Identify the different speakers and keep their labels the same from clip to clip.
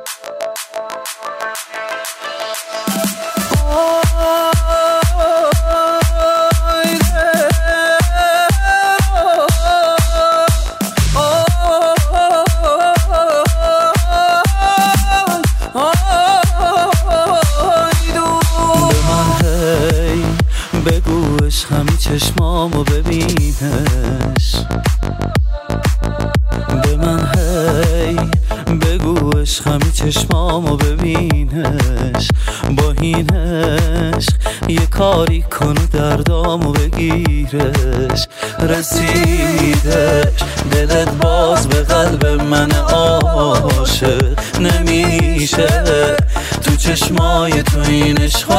Speaker 1: همی چشمامو ببینش، به من هی بگو عشقمی چشمامو ببینش، با این عشق یه کاری کن و دردامو بگیرش. رسیدش دلت باز به قلب من عاشق نمیشه، تو چشمای تو این عشقا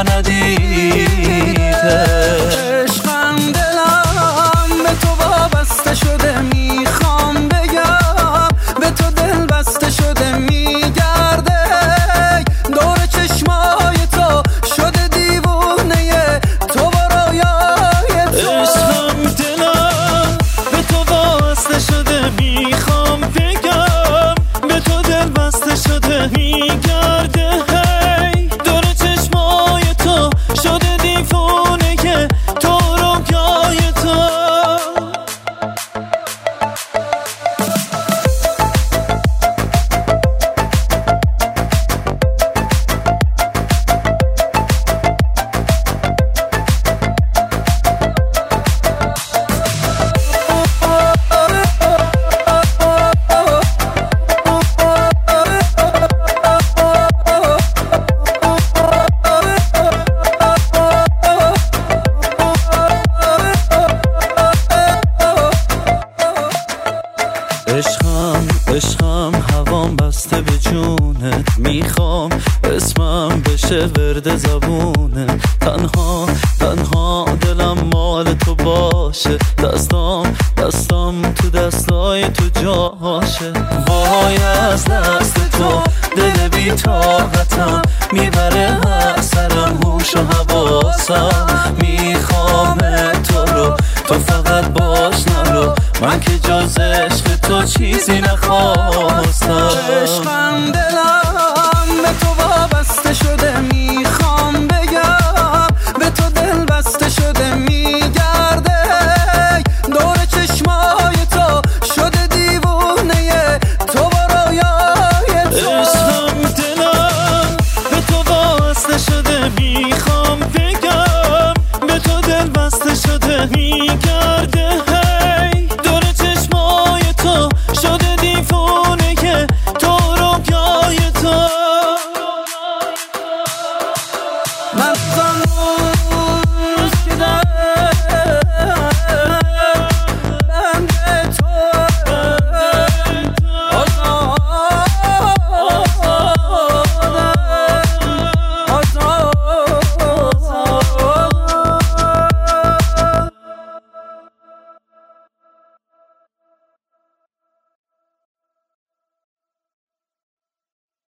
Speaker 1: ندیدش.
Speaker 2: عشقم دلم به تو وابسته شده، میخوام بگم به تو دل بسته شده، میگرده دور چشمای تو شده دیوونه تو و رویای تو.
Speaker 1: عشقم دلم به تو وابسته شده، میخوام بگم به تو دل بسته شده، میگرده هی دور چشمای تو شده دیوونه که تو رویای تو. عشقم هوام بسته به جونت، میخوام اسمم بشه ورد زبونت. تنها دلم مال تو باشه، دستام تو دستای تو جاشه. وای از دست تو دل بی طاقتم، میبره هر سرم هوش و حواسم. میخوام تو رو تو فقط باش نرو، من که جز عشق تو چیزی نخوام.